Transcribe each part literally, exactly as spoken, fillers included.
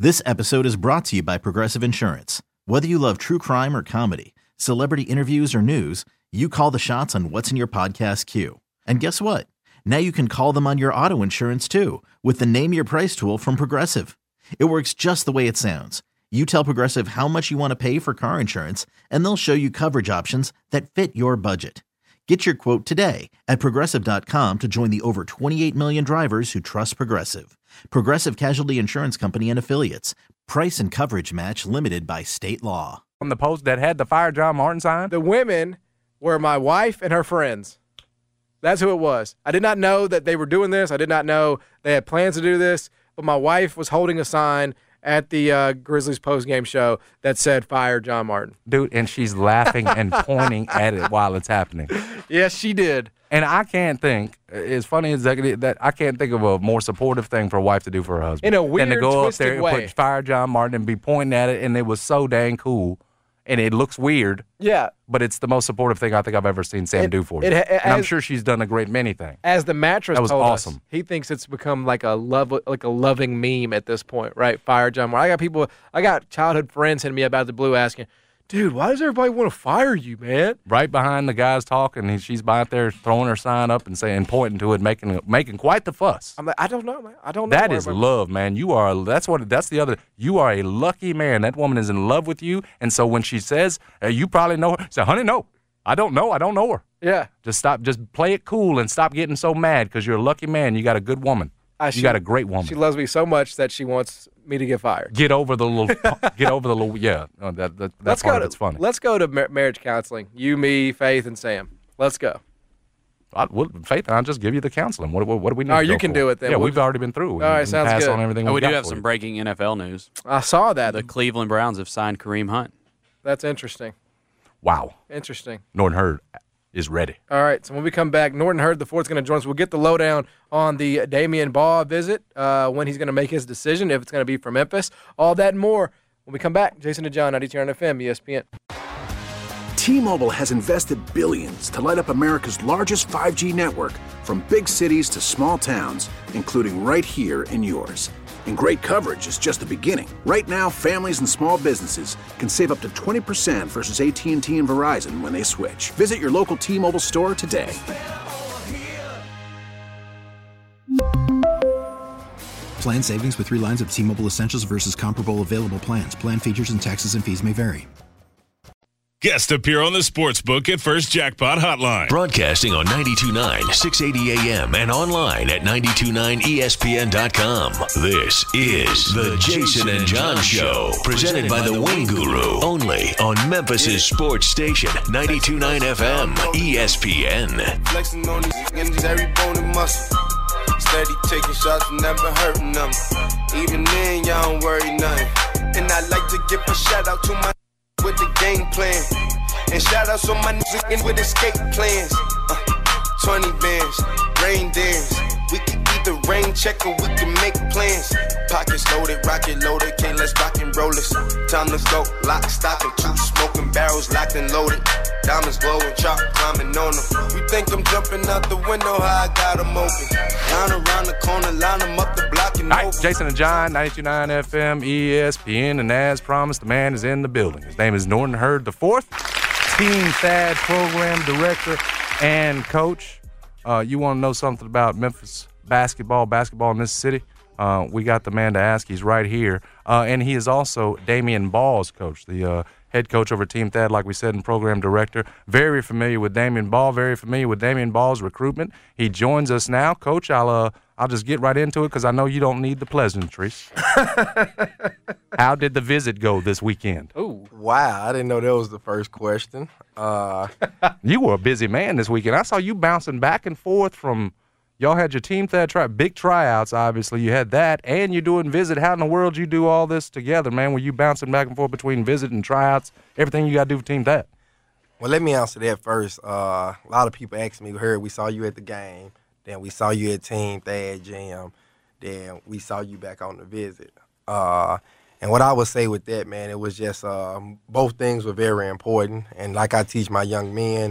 This episode is brought to you by Progressive Insurance. Whether you love true crime or comedy, celebrity interviews or news, you call the shots on what's in your podcast queue. And guess what? Now you can call them on your auto insurance too with the Name Your Price tool from Progressive. It works just the way it sounds. You tell Progressive how much you want to pay for car insurance, and they'll show you coverage options that fit your budget. Get your quote today at Progressive dot com to join the over twenty-eight million drivers who trust Progressive. Progressive Casualty Insurance Company and Affiliates. Price and coverage match limited by state law. On the post that had the Fire John Martin sign? The women were my wife and her friends. That's who it was. I did not know that they were doing this. I did not know they had plans to do this. But my wife was holding a sign at the uh, Grizzlies postgame show that said "Fire John Martin." Dude, and she's laughing and pointing at it while it's happening. Yes, she did. And I can't think, as funny as that, that I can't think of a more supportive thing for a wife to do for her husband. In a weird, than to go up twisted there and way. put "Fire John Martin" and be pointing at it, and it was so dang cool. And it looks weird. Yeah. But it's the most supportive thing I think I've ever seen Sam It- do for you. it ha- and I'm as- sure she's done a great many things. As the mattress That was told awesome. us, he thinks it's become like a love, like a loving meme at this point, right? Fire John Martin. I got people, I got childhood friends hitting me about the blue asking, dude, why does everybody want to fire you, man? Right behind the guys talking, and she's out there throwing her sign up and saying, pointing to it, making making quite the fuss. I'm like, I don't know, man. I don't know. That why is everybody- love, man. You are. That's what. That's the other. You are a lucky man. That woman is in love with you, and so when she says, uh, "You probably know her," say, "Honey, no, I don't know. I don't know her." Yeah. Just stop. Just play it cool and stop getting so mad because you're a lucky man. You got a good woman. I, you she, got a great woman. She loves me so much that she wants me to get fired. Get over the little. get over the little. Yeah. No, that that that Let's part go of to, it's funny. Let's go to mar- marriage counseling. You, me, Faith, and Sam. Let's go. I, well, Faith, I'll just give you the counseling. What, what, what do we need? Oh, to you go can for? do it then. Yeah, We'll we've just- already been through. All right, and sounds passed good. on everything. Oh, we got do have for some you. breaking N F L news. I saw that. The Cleveland Browns have signed Kareem Hunt. That's interesting. Wow. Interesting. Norton Hurd is ready. All right, so when we come back, Norton Hurd the fourth is going to join us. We'll get the lowdown on the Damian Baugh visit, uh, when he's going to make his decision, if it's going to be from Memphis, all that and more. When we come back, Jason and John, ninety-two point nine F M, E S P N. T-Mobile has invested billions to light up America's largest five G network, from big cities to small towns, including right here in yours. And great coverage is just the beginning. Right now, families and small businesses can save up to twenty percent versus A T and T and Verizon when they switch. Visit your local T-Mobile store today. Plan savings with three lines of T-Mobile Essentials versus comparable available plans. Plan features and taxes and fees may vary. Guest appear on the Sportsbook at First Jackpot Hotline. Broadcasting on ninety-two point nine, six eighty A M and online at ninety-two point nine E S P N dot com. This is The Jason and John Show, presented by the Wing Guru, only on Memphis' sports station, ninety-two point nine F M, E S P N. Flexing on these niggas, every bone and muscle. Steady taking shots, never hurting them. Even then, y'all don't worry nothing. And I like to give a shout out to my with the game plan. And shout outs on my niggas with escape plans. Uh, twenty bands, rain dance. We can either rain check or we can make plans. Pockets loaded, rocket loaded, can't let's rock and roll this. Time to go, lock, stock, and two smoking barrels locked and loaded. Diamonds glowing, chop climbing on them. You think I'm jumping out the window, how I got them open. Line around the corner, line them up the block and All right, Oh. over. Jason and John, ninety-two point nine F M, E S P N, and as promised, the man is in the building. His name is Norton Hurd the fourth, Team Thad program director and coach. Uh, you want to know something about Memphis basketball, basketball in this city? Uh, we got the man to ask. He's right here. Uh, and he is also Damian Ball's coach, the uh, head coach over Team Thad, like we said, and program director. Very familiar with Damian Ball, very familiar with Damian Ball's recruitment. He joins us now. Coach, I'll uh, I'll just get right into it because I know you don't need the pleasantries. How did the visit go this weekend? Ooh. Wow, I didn't know that was the first question. Uh, You were a busy man this weekend. I saw you bouncing back and forth from y'all had your Team Thad try big tryouts, obviously. You had that, and you're doing visit. How in the world you do all this together, man? Were you bouncing back and forth between visit and tryouts? Everything you got to do for Team Thad? well, let me answer that first. Uh, a lot of people ask me, we heard we saw you at the game, then we saw you at Team Thad Jam, then we saw you back on the visit. Uh, and what I would say with that, man, it was just uh, both things were very important. And like I teach my young men and,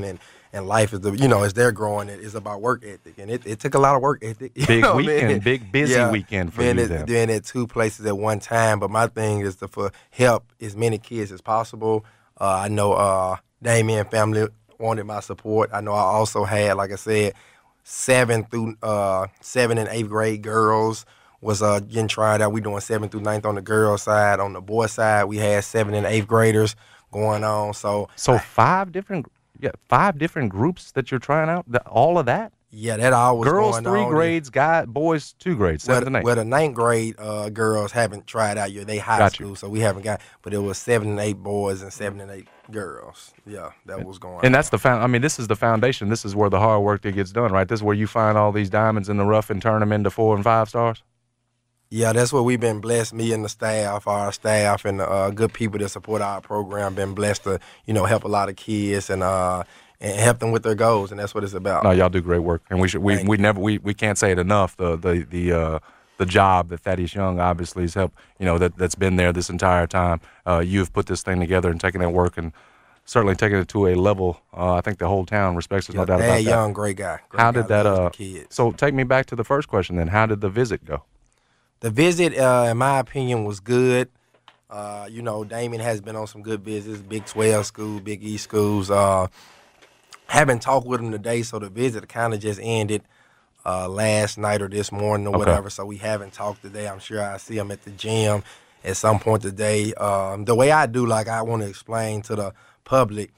and life is the you know as they're growing, it is about work ethic, and it, it took a lot of work ethic. You Big know, weekend, man? big busy yeah, weekend for being you. at, Then. Doing at two places at one time, but my thing is to for help as many kids as possible. Uh, I know uh, Damian family wanted my support. I know I also had, like I said, seven through uh, seven and eighth grade girls was uh, getting tried out. We doing seven through ninth on the girls side. On the boy side, we had seven and eighth graders going on. So, so five different. Yeah, five different groups that you're trying out. The, all of that. Yeah, that all was girls going three on. grades, guys, boys two grades, seventh well, and eighth. Well, the ninth grade uh, girls haven't tried out yet. They high got school, you. so we haven't got. But it was seven and eight boys and seven and eight girls. Yeah, that was going. And on. that's the found. I mean, this is the foundation. This is where the hard work that gets done, right? This is where you find all these diamonds in the rough and turn them into four and five stars. Yeah, that's what we've been blessed. Me and the staff, our staff, and the uh, good people that support our program, been blessed to you know help a lot of kids and. Uh, And help them with their goals, and that's what it's about. No, y'all do great work, and we should we, Thank we you. never we, we can't say it enough. The the the uh, the job that Thaddeus Young obviously has helped. You know that that's been there this entire time. Uh, you've put this thing together and taken that work and certainly taken it to a level. Uh, I think the whole town respects us, Yeah, no doubt Dad about that. Young, great guy. Great How guy, did that? loves Uh, the kids. so take me back to the first question. Then, how did the visit go? The visit, uh, in my opinion, was good. Uh, you know, Damien has been on some good visits, Big twelve schools, Big East schools. Uh, haven't talked with him today, so the visit kind of just ended uh, last night or this morning or Okay. whatever. So we haven't talked today. I'm sure I see him at the gym at some point today. Um, the way I do, like I want to explain to the public,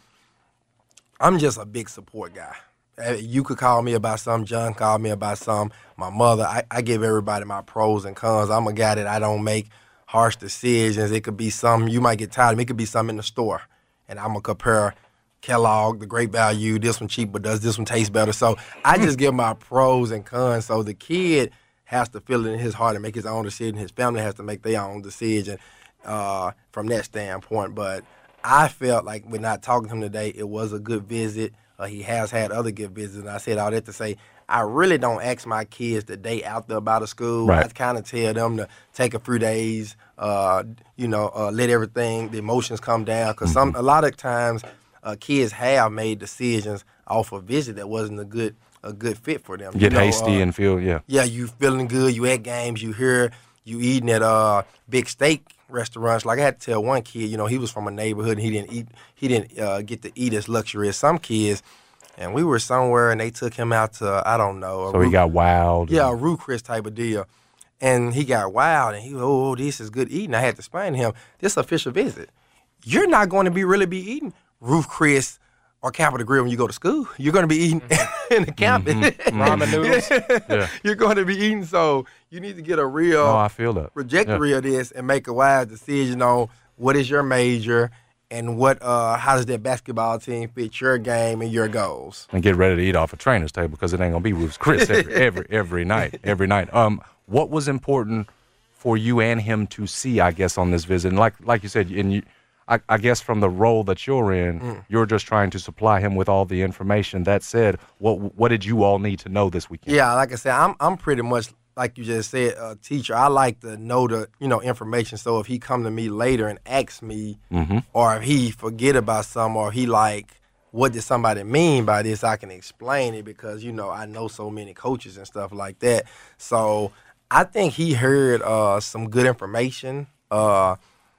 I'm just a big support guy. Uh, You could call me about something. John called me about something. My mother, I, I give everybody my pros and cons. I'm a guy that I don't make harsh decisions. It could be something, you might get tired of me. It could be something in the store. And I'm going to compare Kellogg, the Great Value, this one cheap, but does this one taste better? So I just give my pros and cons. So the kid has to feel it in his heart and make his own decision. His family has to make their own decision uh, from that standpoint. But I felt like when not talking to him today, it was a good visit. Uh, he has had other good visits. And I said all that to say, I really don't ask my kids the day after about a school. Right. I kind of tell them to take a few days, uh, you know, uh, let everything, the emotions come down. Because some, a lot of times, uh, kids have made decisions off a visit that wasn't a good, a good fit for them. Get you know, hasty uh, and feel yeah. Yeah, you feeling good. You at games. You hear you eating at uh big steak restaurants. Like I had to tell one kid, you know, he was from a neighborhood and he didn't eat. He didn't uh, get to eat as luxury as some kids. And we were somewhere and they took him out to I don't know. a So he Ru- got wild. yeah, a Rue Chris type of deal. And he got wild and he was, oh, this is good eating. I had to explain to him, this official visit. You're not going to be really be eating Roof Chris or Capitol Grill when you go to school. You're going to be eating in the campus. Mm-hmm. Ramen noodles. Yeah. You're going to be eating, so you need to get a real Oh, I feel that. trajectory of this and make a wise decision on what is your major and what uh, how does that basketball team fit your game and your goals. And get ready to eat off a trainer's table because it ain't gonna be Ruth's Chris every every every night, every night. Um, what was important for you and him to see, I guess, on this visit? And like like you said, and you, I, I guess from the role that you're in, Mm. you're just trying to supply him with all the information. That said, what what did you all need to know this weekend? Yeah, like I said, I'm I'm pretty much like you just said, a teacher. I like to know the you know information. So if he come to me later and asks me, Mm-hmm. or if he forget about something, or he like, what did somebody mean by this? I can explain it because you know I know so many coaches and stuff like that. So I think he heard uh, some good information. Uh,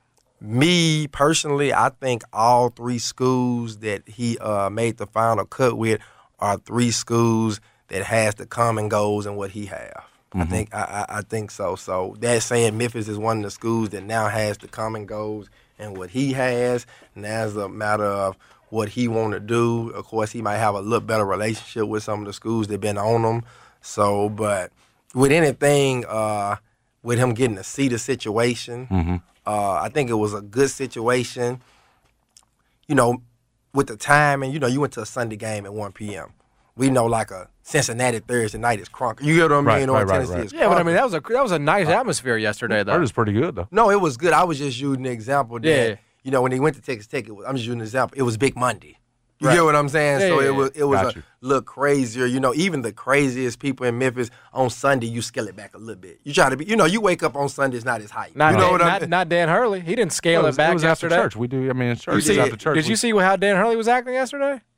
me personally, I think all three schools that he uh, made the final cut with are three schools that has the common goals and what he have. I think I, I, I think so. So that's saying Memphis is one of the schools that now has the common goals and what he has. Now it's a matter of what he want to do. Of course, he might have a little better relationship with some of the schools that been on him. So, but with anything, uh, with him getting to see the situation, Mm-hmm. uh, I think it was a good situation. You know, with the time, and you know, you went to a Sunday game at one p.m. We know like a Cincinnati Thursday night is crunk. You get what I mean? Right, or right, right, Tennessee right. is Yeah, but I crunker. mean that was a that was a nice atmosphere yesterday though. That was pretty good though. No, it was good. I was just using the example that, Yeah. you know, when he went to Texas Tech, it was, I'm just using an example. It was Big Monday. You Right. get what I'm saying? Yeah, so yeah, it was it was Got a you. little crazier. You know, even the craziest people in Memphis on Sunday, you scale it back a little bit. You try to be, you know, you wake up on Sunday, it's not as hype. Not, you know Dan, what I'm not, not Dan Hurley. He didn't scale it was, it back it was after yesterday. church. We do. I mean, it's church. You It's see, after church. did We- you see how Dan Hurley was acting yesterday?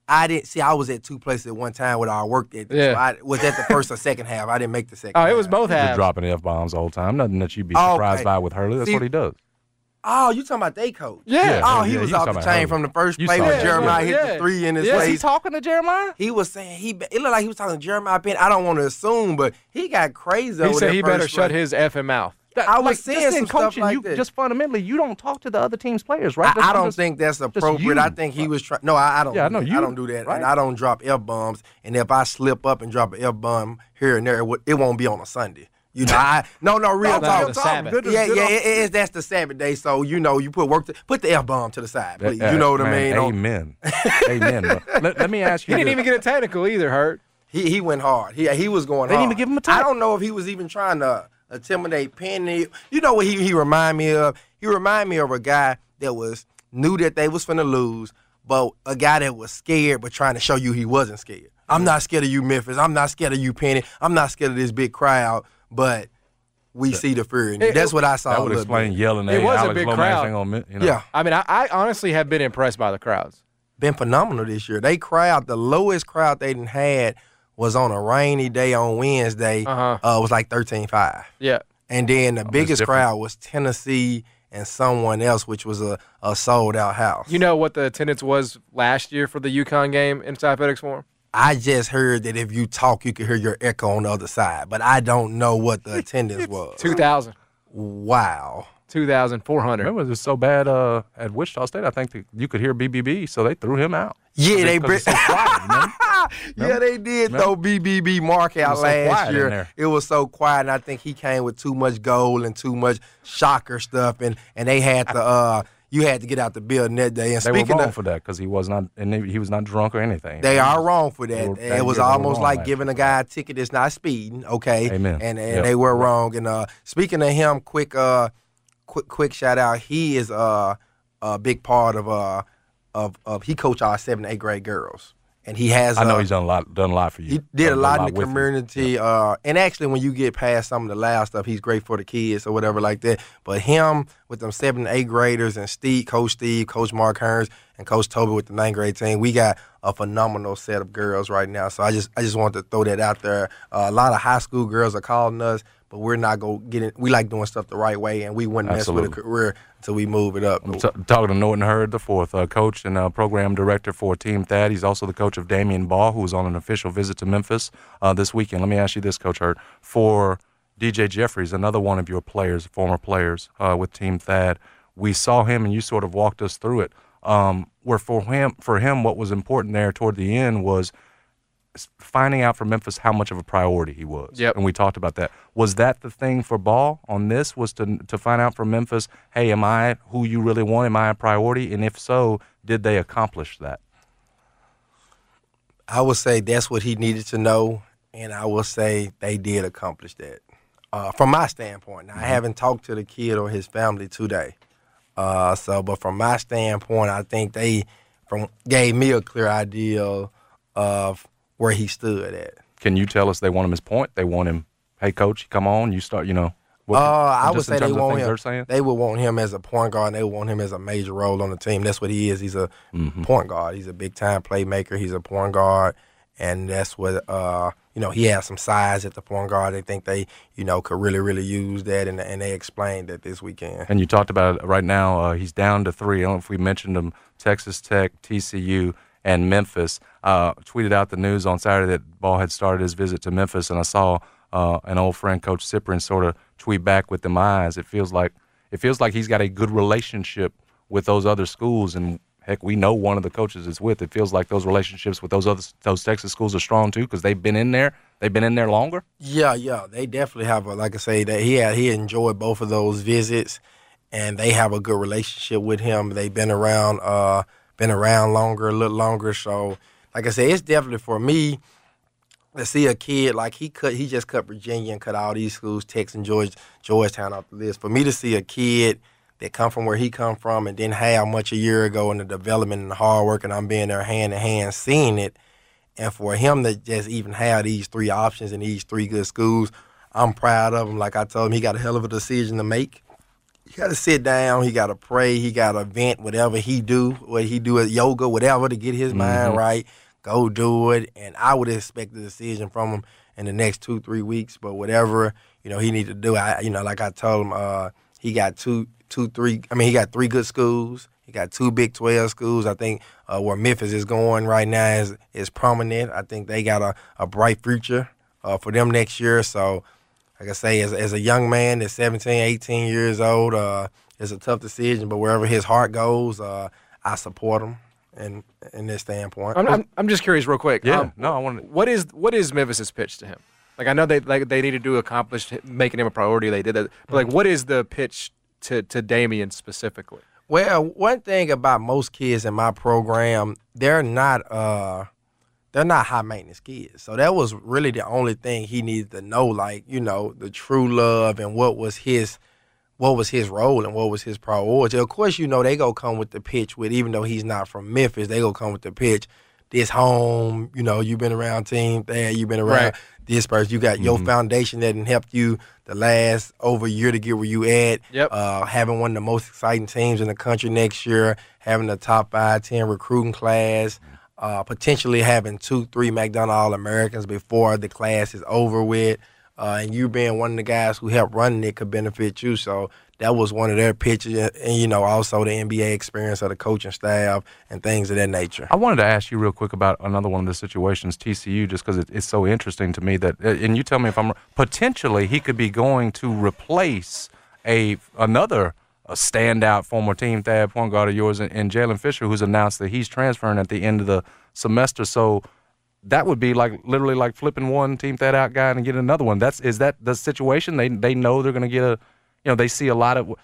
I didn't see. I was at two places at one time where I worked at. Yeah. So I was at the first or second half. I didn't make the second. Oh, half. it was both He's halves. dropping F bombs the whole time. Nothing that you'd be Oh, surprised okay. by with Hurley. That's See- what he does. Oh, you talking about they coach? Yeah. Oh, Yeah, he yeah, was you off talking the about chain Hurley. from the first You play saw when it. Jeremiah Yeah, hit yeah. the three in his Yeah. Was he face. talking to Jeremiah? He was saying he. It looked like he was talking to Jeremiah Penn. I don't want to assume, but he got crazy. He over said that he better first shut play. his effing mouth. I was Like, saying just some in stuff coaching, like you that. just fundamentally you don't talk to the other team's players, right? I, That's I don't just- think that's just appropriate. you. I think he was trying. No, I, I don't. Yeah, I do know that. you, I don't do that, right? and I don't drop f bombs. And if I slip up and drop an f bomb here and there, it, would- it won't be on a Sunday. You know, I no, no, real No, talk. no, the Sabbath. Good- yeah, good yeah, on- it, it is. That's the Sabbath day, so you know, you put work. To, put the f bomb to the side, please. Uh, you know what man, I mean? Don't- Amen. Amen. But let, let me ask He you. didn't this. even get it technical either, Hurt. He he went hard. He he was going They didn't hard. even give him a I touch. don't know if he was even trying to intimidate Penny. You know what he he remind me of? He remind me of a guy that was knew that they was finna lose, but a guy that was scared but trying to show you he wasn't scared. I'm not scared of you, Memphis. I'm not scared of you, Penny. I'm not scared of this big crowd, but we see the fear in you. It- That's what I saw. That a would little explain bit. yelling. It Hey, was a Alex big Lomax crowd. ain't gonna mi- you know. Yeah. I mean, I, I honestly have been impressed by the crowds. Been phenomenal this year. They crowd, the lowest crowd they done had was on a rainy day on Wednesday. Uh-huh. Uh, was like thirteen five. Yeah. And then the Oh, biggest different. crowd was Tennessee and someone else, which was a, a sold out house. You know what the attendance was last year for the UConn game inside FedEx Forum? I just heard that if you talk, you can hear your echo on the other side, but I don't know what the attendance was. two thousand. Wow. two thousand four hundred. Remember, it was so bad uh, at Wichita State. I think that you could hear B B B, so they threw him out. Yeah, they Because it's so quiet, remember? yeah, they did throw B B B Mark out was so last quiet in year. there. It was so quiet, and I think he came with too much gold and too much shocker stuff, and, and they had to uh you had to get out the building that day. And They were speaking wrong of, for that because he was not, and he he was not drunk or anything. they are wrong for They that. were- that It was year they were almost wrong like last giving year. a guy a ticket that's not speeding. Okay, Amen. And and Yep. they were wrong. And uh, speaking of him, quick uh, quick quick shout out. He is uh, a big part of uh of of he coached our seven eight grade girls, and he has. I know uh, he's done a lot, done a lot for you. He did a Done lot in the with you. community, uh, and actually, when you get past some of the loud stuff, he's great for the kids or whatever like that. But him with them seven, eight graders, and Steve, Coach Steve, Coach Mark Hearns, and Coach Toby with the ninth grade team, we got a phenomenal set of girls right now. So I just, I just wanted to throw that out there. Uh, a lot of high school girls are calling us, but we're not gonna get it. We like doing stuff the right way, and we wouldn't mess with a Absolutely. career until we move it up. I'm t- talking to Norton Hurd, the fourth, uh, coach and uh, program director for Team Thad. He's also the coach of Damian Ball, who was on an official visit to Memphis uh, this weekend. Let me ask you this, Coach Hurd. For D J Jeffries, another one of your players, former players uh, with Team Thad, we saw him and you sort of walked us through it. Um, where for him, for him, what was important there toward the end was finding out for Memphis how much of a priority he was. Yep. And we talked about that. Was that the thing for Ball on this, was to to find out from Memphis, hey, am I who you really want? Am I a priority? And if so, did they accomplish that? I would say that's what he needed to know, and I will say they did accomplish that. Uh, from my standpoint, now, I haven't talked to the kid or his family today, uh, so but from my standpoint, I think they from gave me a clear idea of where he stood at. Can you tell us they want him as point? They want him, hey, coach, come on, you start, you know. What, Uh, I would just in say they terms of want things him. they're saying? They would want him as a point guard. And they would want him as a major role on the team. That's what he is. He's a Mm-hmm. point guard. He's a big time playmaker. He's a point guard, and that's what uh, you know. He has some size at the point guard. They think they you know could really really use that, and and they explained that this weekend. And you talked about it right now. Uh, he's down to three. I don't know if we mentioned him. Texas Tech, T C U, and Memphis. Uh, tweeted out the news on Saturday that Ball had started his visit to Memphis, and I saw uh, an old friend, Coach Cyprian, sort of tweet back with them eyes. It feels like it feels like he's got a good relationship with those other schools, and heck, we know one of the coaches is with. It feels like those relationships with those other those Texas schools are strong too, because they've been in there. They've been in there longer. Yeah, yeah, they definitely have a like I say that he had he enjoyed both of those visits, and they have a good relationship with him. They've been around, uh, been around longer, a little longer. So, like I say, it's definitely for me to see a kid like he cut. He just cut Virginia and cut all these schools, Texas and George, Georgetown off the list. For me to see a kid that come from where he come from and didn't have much a year ago in the development and the hard work, and I'm being there hand in hand seeing it. And for him to just even have these three options in these three good schools, I'm proud of him. Like I told him, he got a hell of a decision to make. You got to sit down. He got to pray. He got to vent whatever he do, what he do at yoga, whatever, to get his mm-hmm. mind right. Go do it. And I would expect a decision from him in the next two, three weeks. But whatever, you know, he need to do. I, you know, like I told him, uh, he got two, two, three. I mean, he got three good schools. He got two Big twelve schools. I think uh, where Memphis is going right now is is prominent. I think they got a, a bright future uh, for them next year. So, like I say, as, as a young man that's seventeen, eighteen years old, uh, it's a tough decision. But wherever his heart goes, uh, I support him in in this standpoint. I'm, I'm, I'm just curious, real quick. Yeah, um, no, I want to. What is what is Memphis's pitch to him? Like I know they like they needed to accomplish making him a priority. They did that, but like, what is the pitch to to Damian specifically? Well, one thing about most kids in my program, they're not uh, they're not high maintenance kids. So that was really the only thing he needed to know, like, you know, the true love and what was his what was his role and what was his priority. Of course, you know, they go come with the pitch with, even though he's not from Memphis, they go come with the pitch. This home, you know, you've been around Team Thad, you've been around right. this person. You got mm-hmm. your foundation that done helped you the last over a year to get where you at. Yep. Uh, having one of the most exciting teams in the country next year, having the top five, ten recruiting class, uh, potentially having two, three McDonald All-Americans before the class is over with. Uh, and you being one of the guys who helped running it could benefit you. So that was one of their pitches. And, and, you know, also the N B A experience of the coaching staff and things of that nature. I wanted to ask you real quick about another one of the situations, T C U, just because it, it's so interesting to me that, and you tell me if I'm, potentially he could be going to replace a another a standout former Team Thad point guard of yours in, in Jalen Fisher, who's announced that he's transferring at the end of the semester. So that would be like literally like flipping one Team Thad out guy and getting another one. That's is that the situation? They they know they're going to get a, you know, they see a lot of.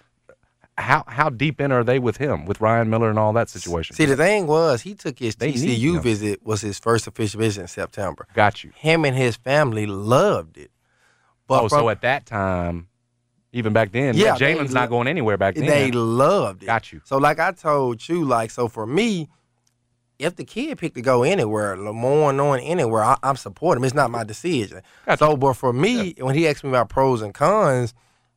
How how deep in are they with him, with Ryan Miller and all that situation? See, the thing was, he took his they T C U visit, was his first official visit in September. Got you. Him and his family loved it. But oh, from, so at that time, even back then, yeah, Jalen's not going anywhere back then. They loved it. Got you. So like I told you, like, so for me, if the kid picked to go anywhere, Lamar knowing anywhere, I, I'm supporting him. It's not my decision. Gotcha. So, but for me, yeah. when he asked me about pros and cons,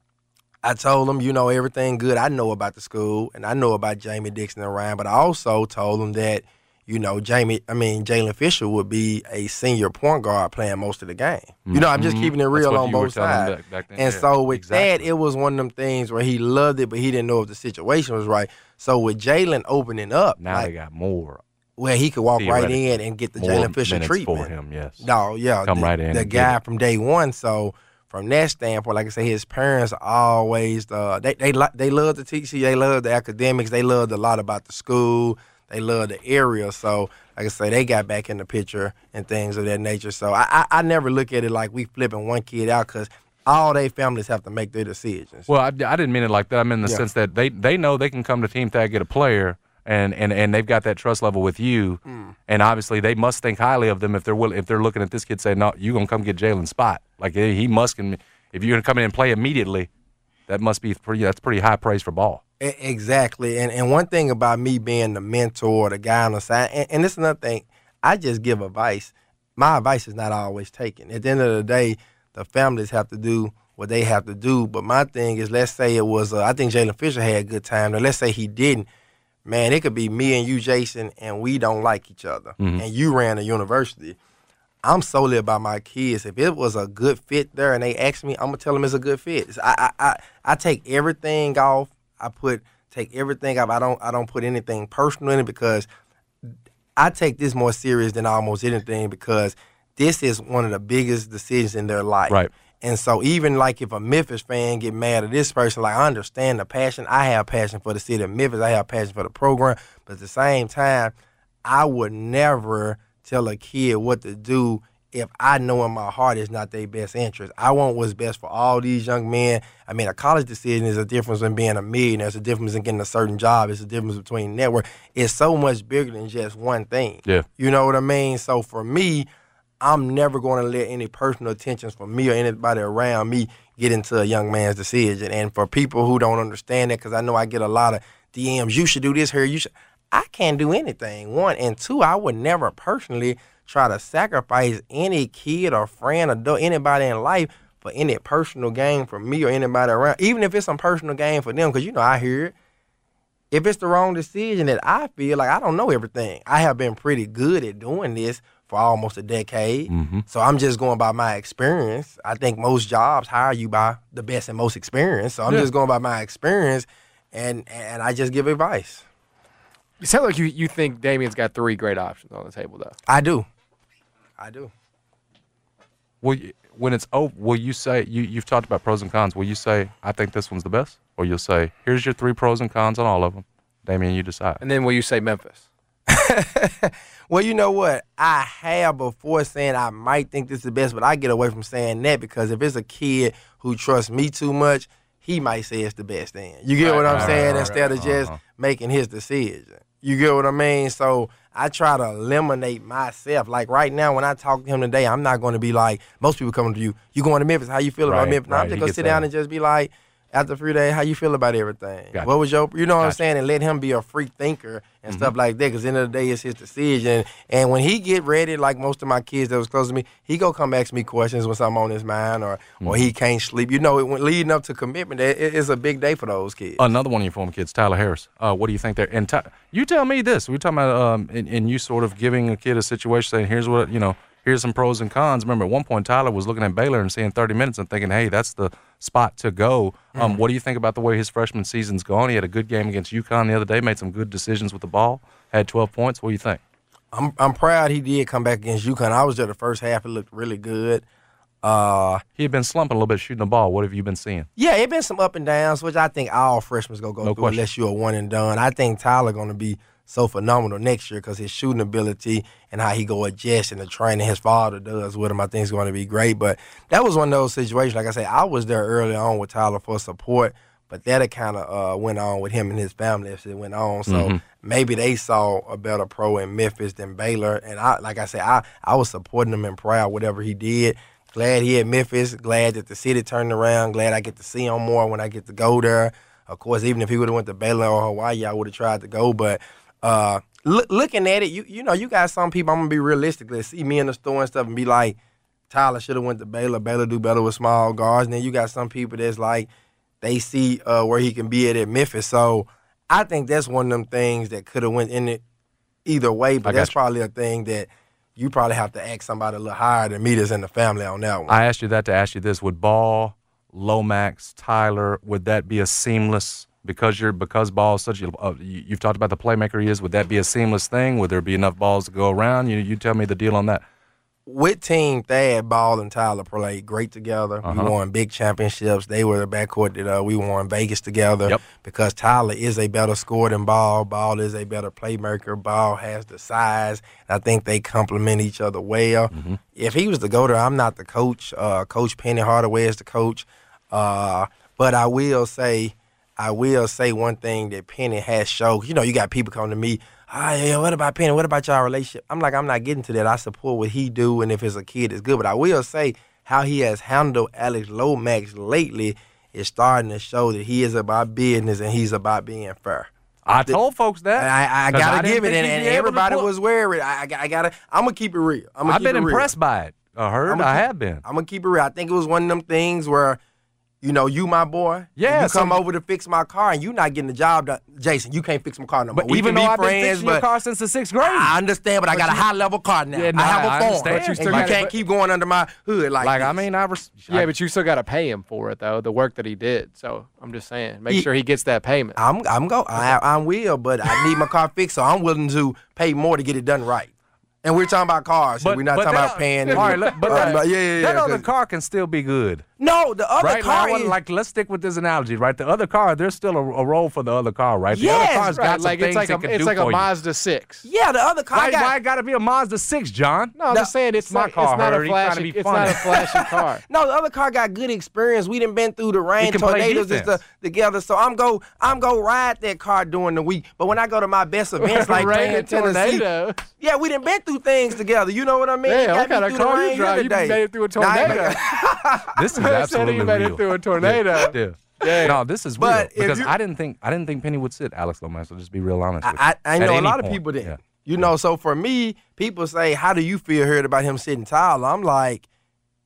I told him, you know, everything good I know about the school, and I know about Jamie Dixon and Ryan, but I also told him that, you know, Jamie, I mean, Jalen Fisher would be a senior point guard playing most of the game. Mm-hmm. You know, I'm just keeping it real on both sides. Back, back then, and yeah, so with exactly. that, it was one of them things where he loved it, but he didn't know if the situation was right. So with Jalen opening up, now like, they got more. Where he could walk right in and get the Jalen Fisher treatment. For him, yes. No, yeah. Come the, right in. The guy from day one. So from that standpoint, like I say, his parents always uh, they they they love the T C U, they love the academics, they loved a lot about the school, they love the area. So like I say, they got back in the picture and things of that nature. So I I, I never look at it like we flipping one kid out because all they families have to make their decisions. Well, I, I didn't mean it like that. I mean in the yeah. sense that they they know they can come to Team Thad, get a player. And, and and they've got that trust level with you, mm. and obviously they must think highly of them if they're willing, if they're looking at this kid saying, no, you're gonna come get Jalen's spot. Like he must can, if you're gonna come in and play immediately, that must be pretty. That's pretty high praise for ball. Exactly. And and one thing about me being the mentor, the guy on the side, and, and this is another thing, I just give advice. My advice is not always taken. At the end of the day, the families have to do what they have to do. But my thing is, let's say it was, uh, I think Jalen Fisher had a good time. Now let's say he didn't. Man, it could be me and you, Jason, and we don't like each other. Mm-hmm. And you ran a university. I'm solely about my kids. If it was a good fit there and they ask me, I'm going to tell them it's a good fit. I, I, I, I take everything off. I put take everything off. I don't I don't put anything personal in it because I take this more serious than almost anything because this is one of the biggest decisions in their life. Right. And so even like if a Memphis fan get mad at this person, like I understand the passion. I have passion for the city of Memphis. I have passion for the program. But at the same time, I would never tell a kid what to do if I know in my heart it's not their best interest. I want what's best for all these young men. I mean, a college decision is a difference in being a millionaire. It's a difference in getting a certain job. It's a difference between network. It's so much bigger than just one thing. Yeah. You know what I mean? So for me, I'm never going to let any personal attentions from me or anybody around me get into a young man's decision. And for people who don't understand that, because I know I get a lot of D Ms, you should do this here, you should. I can't do anything, one. And two, I would never personally try to sacrifice any kid or friend or anybody in life for any personal gain for me or anybody around, even if it's some personal gain for them, because, you know, I hear it. If it's the wrong decision that I feel like I don't know everything. I have been pretty good at doing this for almost a decade. Mm-hmm. So I'm just going by my experience. I think most jobs hire you by the best and most experience. So I'm Yeah. just going by my experience, and and I just give advice. You sound like you, you think Damian's got three great options on the table, though. I do. I do. Will you, when it's over, will you say, you, you've talked about pros and cons, will you say, I think this one's the best? Or you'll say, here's your three pros and cons on all of them. Damian, you decide. And then will you say Memphis? Well, you know what? I have before saying I might think this is the best, but I get away from saying that because if it's a kid who trusts me too much, he might say it's the best then. You get Right, what I'm right, saying? right, Instead right. of just Uh-huh. making his decision. You get what I mean? So I try to eliminate myself. Like right now, when I talk to him today, I'm not going to be like, most people coming to you, you going to Memphis, how you feel about Right, Memphis? No, right. I'm just He going to gets sit down that. and just be like, after a few days, how you feel about everything? Gotcha. What was your, you know what I'm Gotcha. saying? And let him be a free thinker and Mm-hmm. stuff like that, because at the end of the day, it's his decision. And when he get ready, like most of my kids that was close to me, he go come ask me questions when something on his mind or Mm-hmm. or he can't sleep. You know, it, when leading up to commitment, it, it's a big day for those kids. Another one of your former kids, Tyler Harris. Uh, what do you think there? And Ty, you tell me this. We're talking about, um, and, and you sort of giving a kid a situation, saying, here's what, you know, here's some pros and cons. Remember, at one point, Tyler was looking at Baylor and seeing thirty minutes and thinking, hey, that's the spot to go. Um, Mm-hmm. What do you think about the way his freshman season's gone? He had a good game against UConn the other day, made some good decisions with the ball, had twelve points. What do you think? I'm I'm proud he did come back against UConn. I was there the first half. It looked really good. Uh, He had been slumping a little bit shooting the ball. What have you been seeing? yeah, it been some up and downs, which I think all freshmen gonna go No through question. unless you're a one and done. I think Tyler gonna be so phenomenal next year because his shooting ability and how he go adjust and the training his father does with him, I think is going to be great. But that was one of those situations. Like I say, I was there early on with Tyler for support, but that kind of uh, went on with him and his family as it went on. So Mhm. maybe they saw a better pro in Memphis than Baylor. And I, like I said, I, I was supporting him and proud whatever he did. Glad he at Memphis. Glad that the city turned around. Glad I get to see him more when I get to go there. Of course, even if he would have went to Baylor or Hawaii, I would have tried to go. But uh, look, looking at it, you you know, you got some people, I'm going to be realistic, that see me in the store and stuff and be like, Tyler should have went to Baylor. Baylor do better with small guards. And then you got some people that's like, they see uh, where he can be at at Memphis. So I think that's one of them things that could have went in it either way. But I got that's you. probably a thing that you probably have to ask somebody a little higher than me that's in the family on that one. I asked you that to ask you this: would Ball, Lomax, Tyler, would that be a seamless? Because you're because Ball is such a uh, you, you've talked about the playmaker he is. Would that be a seamless thing? Would there be enough balls to go around? You you tell me the deal on that. With Team Thad, Ball and Tyler played great together. Uh-huh. We won big championships. They were the backcourt that uh, we won Vegas together. Yep. Because Tyler is a better scorer than Ball. Ball is a better playmaker. Ball has the size. I think they complement each other well. Mm-hmm. If he was to go there, I'm not the coach. Uh, coach Penny Hardaway is the coach. Uh, but I will say, I will say one thing that Penny has showed. You know, you got people coming to me, ah, yeah, what about Penny? What about y'all relationship? I'm like, I'm not getting to that. I support what he do, and if it's a kid, it's good. But I will say how he has handled Alex Lomax lately is starting to show that he is about business and he's about being fair. I told folks that. I, I 'Cause gotta didn't give it, think and, he'd and be able to everybody pull- was worried. I, I, I gotta, I'm gonna keep it real. I'm gonna I've keep been it real. impressed by it. I heard. I'ma I keep- have been. I'm gonna keep it real. I think it was one of them things where, you know, you my boy. and Yeah, you come so- over to fix my car, and you not getting the job done. Jason, you can't fix my car no more. But we even can though be I've been friends, fixing your but car since the sixth grade. I understand, but I got a high level car now. Yeah, no, I have a I phone. understand. But you, But still you can't gotta- keep going under my hood like Like this. I mean, I was. Yeah, but you still got to pay him for it, though, the work that he did. So I'm just saying, make He- sure he gets that payment. I'm I'm go I I will, but I need my car fixed, so I'm willing to pay more to get it done right. And we're talking about cars. so we're not talking that- about paying. All right, let- but uh, that, but yeah, yeah, yeah. that other 'cause- car can still be good. no, the other Right, car like, I wanna- is, like let's stick with this analogy, right? The other car, there's still a, a role for the other car, right? The Yes, other car's got Right, some like things it's like it a can it's do like for a you. Mazda six. yeah, the other car Why, got. why it got to be a Mazda six, John? No, I'm No, just saying it's, it's my not car, it's not Hurd. a He trying to flashy be it's funny. not a flashy car. No, the other car got good experience. We done been through the rain, It can play tornadoes and defense. stuff together. So I'm go I'm go ride that car during the week. But when I go to my best events like Rain playing and Tennessee, tornado. yeah, we done been through things together. You know what I mean? Yeah, Got what me kind of through the car rain you drive? here You today. made it through a Nah, I ain't tornado. This is They said absolutely he made it real. through a tornado. Yeah. Yeah. No, this is But real if because you- I didn't think I didn't think Penny would sit Alex Lomax. I'll just be real honest. With you. I, I, I At know a any lot of point. people didn't. Yeah. You know, so for me, people say, how do you feel heard about him sitting Tyler? I'm like,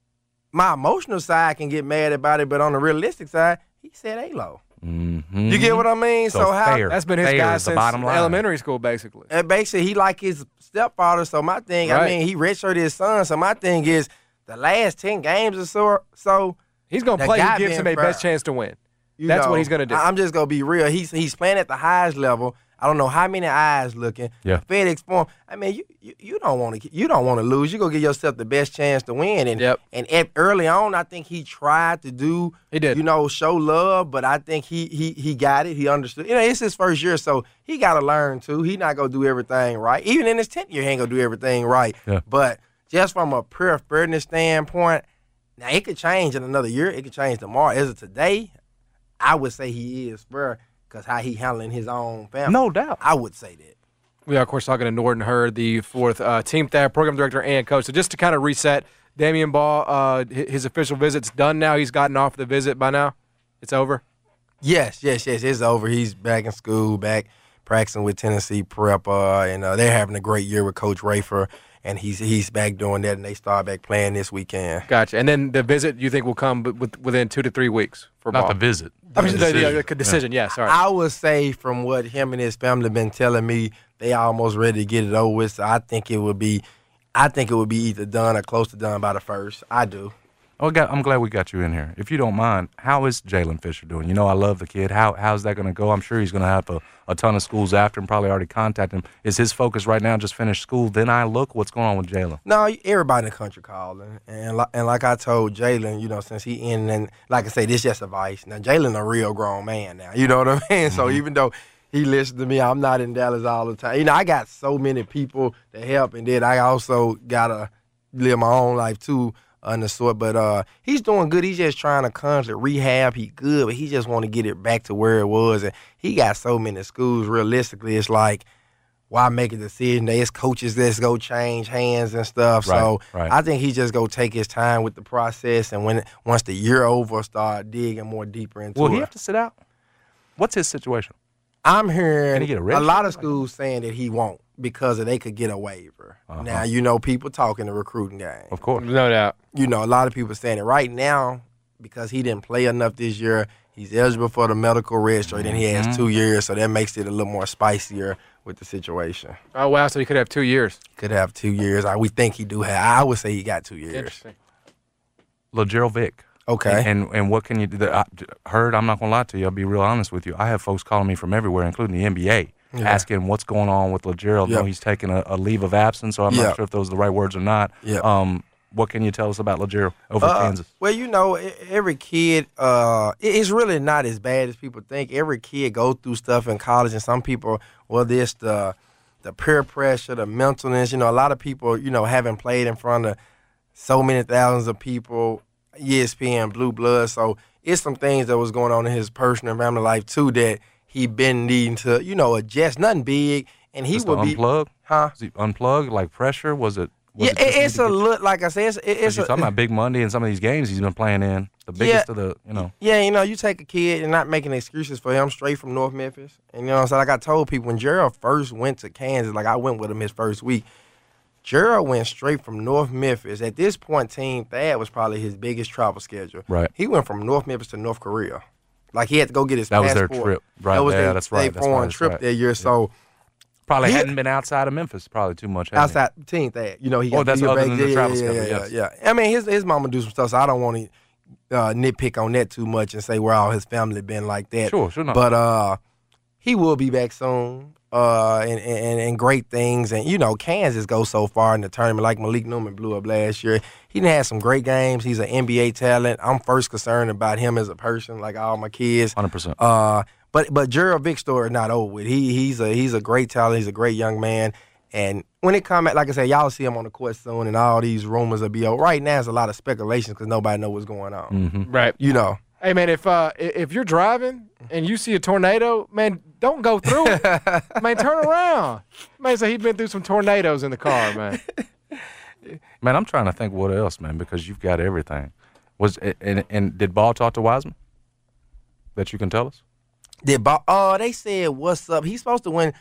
my emotional side can get mad about it, but on the realistic side, he said A-Lo. Mm-hmm. You get what I mean? So, So, how fair. That's been his Fair guy is the since bottom line. elementary school, basically. and basically he like his stepfather. So my thing, Right. I mean, he redshirted his son. So my thing is the last ten games or so. So He's going to the play guy who gives him being a best fair. chance to win. You That's know, what he's going to do. I- I'm just gonna be real. He's he's playing at the highest level. I don't know how many eyes looking. Yeah. FedEx Forum. I mean, you you, you don't want to you don't want to lose. You go give yourself the best chance to win. And Yep. and at, early on, I think he tried to do. He did. You know, show love, but I think he he he got it. He understood. You know, it's his first year, so he got to learn too. He not gonna do everything right. Even in his tenth year, he ain't gonna do everything right. Yeah. But just from a pure fairness standpoint, now it could change in another year. It could change tomorrow. As of today, I would say he is fair because how he handling his own family. No doubt. I would say that. We are, of course, talking to Norton Hurd, the fourth uh, team staff, program director, and coach. So just to kind of reset, Damian Ball, uh, hi- his official visit's done now. He's gotten off the visit by now. It's over. Yes, yes, yes. It's over. He's back in school, back practicing with Tennessee Prep, uh, and uh, they're having a great year with Coach Rafer, and he's he's back doing that, and they start back playing this weekend. Gotcha. And then the visit, you think, will come b- with, within two to three weeks for Not Ball? the visit. I mean, the, the, decision. the decision, yeah, sorry. I would say from what him and his family been telling me, they almost ready to get it over with. So I think it would be, I think it would be either done or close to done by the first. I do. Oh, God, I'm glad we got you in here. If you don't mind, how is Jalen Fisher doing? You know, I love the kid. How How's that going to go? I'm sure he's going to have a, a ton of schools after him, probably already contacted him. Is his focus right now just finish school, then I look? What's going on with Jalen? No, everybody in the country calling, and like, and like I told Jalen, you know, since he in, and like I say, this just advice. Now Jalen a real grown man now, you know what I mean. Mm-hmm. So even though he listens to me, I'm not in Dallas all the time. You know, I got so many people to help, and then I also gotta live my own life too. On the sort, but uh, he's doing good. He's just trying to constantly rehab. He good, but he just want to get it back to where it was. And he got so many schools. Realistically, it's like, why make a decision? There's coaches that's go change hands and stuff. Right, so right. I think he just go take his time with the process, and when once the year over, start digging more deeper into Will it. he have to sit out? What's his situation? I'm hearing Can he get a a, red lot shirt? of schools saying that he won't because of they could get a waiver. Uh-huh. Now you know people talking the recruiting game. Of course. No doubt. You know, a lot of people saying it right now because he didn't play enough this year. He's eligible for the medical registry, and he has Mm-hmm. two years, so that makes it a little more spicier with the situation. Oh, wow, so he could have two years. Could have two years. I we think he do have. I would say he got two years. Interesting. LaGerald Vick. Okay. And and what can you do? The, I, Heard, I'm not going to lie to you. I'll be real honest with you. I have folks calling me from everywhere, including the N B A, Yeah. asking what's going on with LaGerald. Yep. No, he's taking a, a leave of absence, so I'm Yep. not sure if those are the right words or not. Yep. Um, what can you tell us about LaGerald over Uh, Kansas? Well, you know, e- every kid, uh, it- it's really not as bad as people think. Every kid go through stuff in college, and some people, whether it's the the peer pressure, the mentalness, you know, a lot of people, you know, haven't played in front of so many thousands of people, E S P N, Blue Blood. So it's some things that was going on in his personal and family life too that he been needing to, you know, adjust. Nothing big, and he Just would to be, unplug? huh? Was he unplugged, like pressure? Was it? Was Yeah, it just it, it's need a to get- look like I said. It's, it- it's Because you're a, talking about Big Monday and some of these games he's been playing in, the biggest of the, you know. Yeah, you know, you take a kid and not making excuses for him straight from North Memphis. And, you know what I'm saying? Like I told people, when Gerald first went to Kansas, like I went with him his first week, Gerald went straight from North Memphis. At this point, Team Thad was probably his biggest travel schedule. Right. He went from North Memphis to North Korea. Like he had to go get his That was passport. their trip. Right, That was yeah, their, that's right, their that's right, foreign that's trip right. that year. So Probably He- hadn't been outside of Memphis probably too much. hadn't he? outside Team Thad, you know, he Oh, got that's he got other back- than the yeah, travel yeah, schedule, yeah, yes. yeah, yeah. I mean, his his mama do some stuff, so I don't want to uh, nitpick on that too much and say where all his family been like that. Sure, sure not. But uh, he will be back soon, uh, and, and and great things. And you know, Kansas goes so far in the tournament. Like Malik Newman blew up last year. He done had some great games. He's an N B A talent. I'm first concerned about him as a person, like all my kids. one hundred percent. Uh, but but Gerald Vick's story is not over with. He he's a he's a great talent. He's a great young man. And when it come at, like I said, y'all see him on the court soon, and all these rumors will be over. Right now, it's a lot of speculation because nobody know what's going on. Mm-hmm. Right. You know. Hey, man, if uh, i- if you're driving and you see a tornado, man, don't go through it. Man, turn around. Man, so he's been through some tornadoes in the car, man. Man, I'm trying to think what else, man, because you've got everything. Was and, and did Ball talk to Wiseman? That you can tell us? Did Ball, oh, they said what's up. He's supposed to win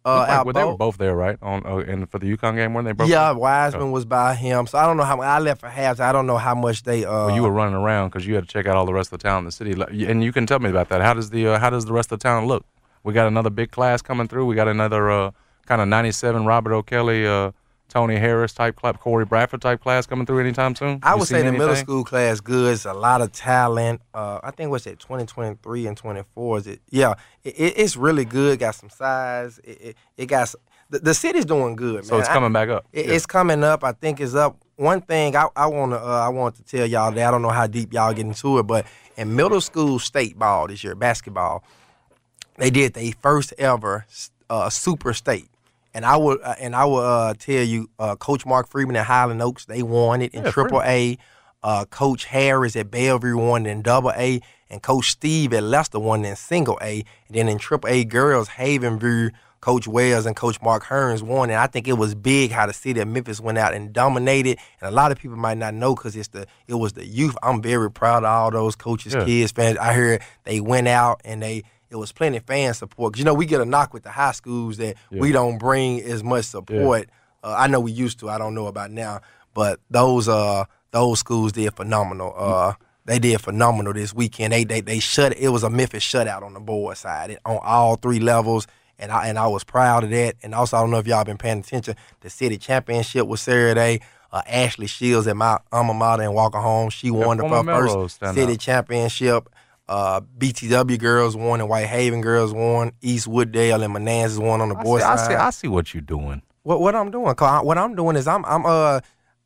Uh, like, out well, they were both. both there, right? On uh, and for the UConn game, weren't they? Both Yeah, there? Wiseman Oh. was by him. So I don't know how I left for halves. I don't know how much they. Uh, Well, you were running around because you had to check out all the rest of the town in the city, and you can tell me about that. How does the uh, how does the rest of the town look? We got another big class coming through. We got another uh, kind of ninety-seven Robert O'Kelly, uh, Tony Harris type class, Corey Bradford type class coming through anytime soon. I You would seen say the middle anything? school class good. It's a lot of talent. Uh, I think what's it, twenty twenty-three and twenty-four is it? Yeah, it, it, it's really good. Got some size. It, it, it got some, the, the city's doing good, man. So it's coming I, back up. It, Yeah. It's coming up. I think it's up. One thing I, I want to uh, I want to tell y'all that I don't know how deep y'all get into it, but in middle school state ball this year, basketball, they did their first ever uh, super state. And I would uh, and I would uh, tell you, uh, Coach Mark Freeman at Highland Oaks, they won it in Yeah, Triple A. Uh, Coach Harris at Bellevue won it in Double A, and Coach Steve at Leicester won it in Single A. And then in Triple A girls, Havenview, Coach Wells and Coach Mark Hearns won. And I think it was big how the city of Memphis went out and dominated. And a lot of people might not know because it's the it was the youth. I'm very proud of all those coaches, Yeah. kids, fans. I heard they went out and they. It was plenty of fan support. 'Cause, you know, we get a knock with the high schools that Yeah. we don't bring as much support. Uh, I know we used to. I don't know about now. But those uh those schools did phenomenal. Uh, they did phenomenal this weekend. They they they shut. It was a Memphis shutout on the board side it, on all three levels. And I and I was proud of that. And also, I don't know if y'all been paying attention. The city championship was Saturday. Uh, Ashley Shields at my alma mater in Walker Home. She won the former first Melrose standout. city championship. Uh, B T W girls won and Whitehaven girls won. East Wooddale and Manassas won on the I boys' see, I side. see. I see what you're doing. What what I'm doing? 'Cause I, what I'm doing is I'm I'm uh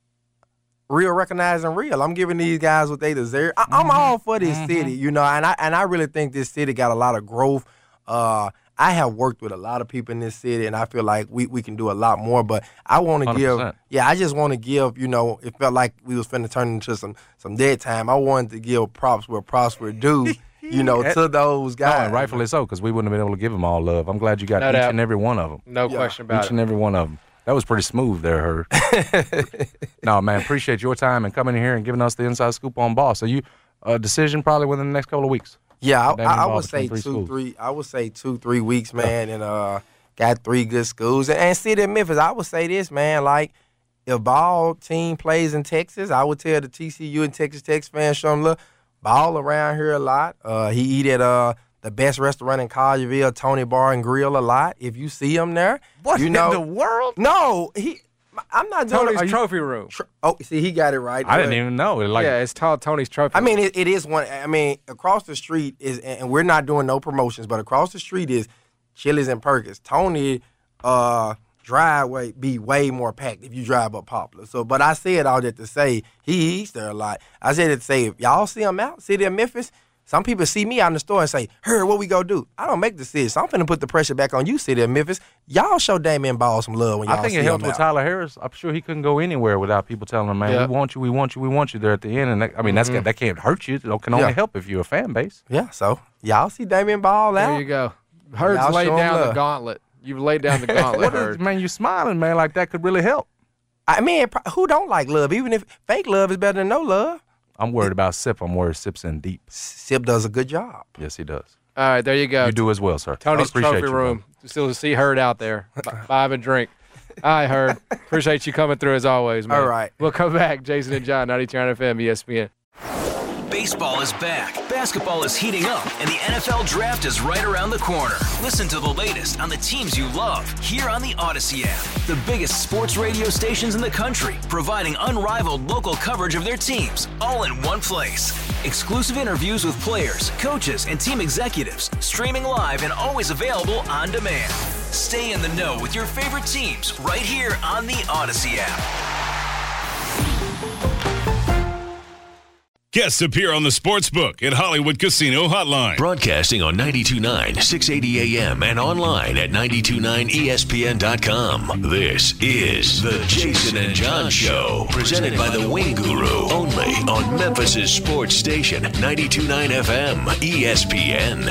real recognizing real. I'm giving these guys what they deserve. I, I'm all for this Mm-hmm. city, you know, and I and I really think this city got a lot of growth. Uh, I have worked with a lot of people in this city, and I feel like we, we can do a lot more. But I want to one hundred give, percent. yeah, I just want to give. You know, it felt like we was finna turn into some some dead time. I wanted to give props where props were due. You know, to those No, guys. and rightfully so, because we wouldn't have been able to give them all love. I'm glad you got No each doubt. and every one of them. No Yeah. question about Each it. and every one of them. That was pretty smooth there, Herb. No, man, appreciate your time and coming in here and giving us the inside scoop on ball. So you, a decision probably within the next couple of weeks. Yeah, I, Damon I, I Ball would say between three two, schools. three. I would say two, three weeks, man, and uh, got three good schools. And, and city of Memphis, I would say this, man. Like, if Ball team plays in Texas, I would tell the T C U and Texas Tech fans, show them, look, Ball around here a lot. Uh, he eat at uh the best restaurant in Collierville, Tony Bar and Grill, a lot. If you see him there, What you in know, the world? No, he. I'm not doing. Tony's are you- trophy room. tr- oh, see, he got it right. I didn't But- even know. Like, yeah, it's called Tony's trophy. I mean, it, it is one. I mean, across the street is, and we're not doing no promotions, but across the street is Chili's and Perkins. Tony, uh, driveway be way more packed if you drive up Poplar. So, but I said all that to say he eats there a lot. I said it to say if y'all see him out, city of Memphis. Some people see me out in the store and say, "Her, what we go do?" I don't make decisions. So I'm finna put the pressure back on you, city of Memphis. Y'all show Damian Ball some love when y'all I think see it helped him with out. Tyler Harris. I'm sure he couldn't go anywhere without people telling him, man, Yeah. we want you, we want you, we want you there at the end. And that, I mean, that's that can't hurt you. It can only Yeah. help if you're a fan base. Yeah, so y'all see Damian Ball out. there you go. Herd's Y'all laid show him down the love. gauntlet. You've laid down the gauntlet, What is, Herd. man, you smiling, man, like that could really help. I mean, it pro- who don't like love? Even if fake love is better than no love. I'm worried about Sip. I'm worried Sip's in deep. Sip does a good job. Yes, he does. All right, there you go. You do as well, sir. Tony's Appreciate trophy you, room. Still see Herd out there. B- buy him a drink. All right, Herd. Appreciate you coming through as always, man. All right. We'll come back. Jason and John, ninety-two F M, E S P N. Baseball is back, basketball is heating up, and the N F L Draft is right around the corner. Listen to the latest on the teams you love here on the Odyssey app. The biggest sports radio stations in the country, providing unrivaled local coverage of their teams, all in one place. Exclusive interviews with players, coaches, and team executives, streaming live and always available on demand. Stay in the know with your favorite teams right here on the Odyssey app. Guests appear on the Sportsbook at Hollywood Casino Hotline. Broadcasting on ninety-two point nine, six eighty A M and online at ninety-two point nine E S P N dot com. This is the Jason and John Show, presented by the Wing Guru, only on Memphis' sports station, ninety-two point nine F M, E S P N.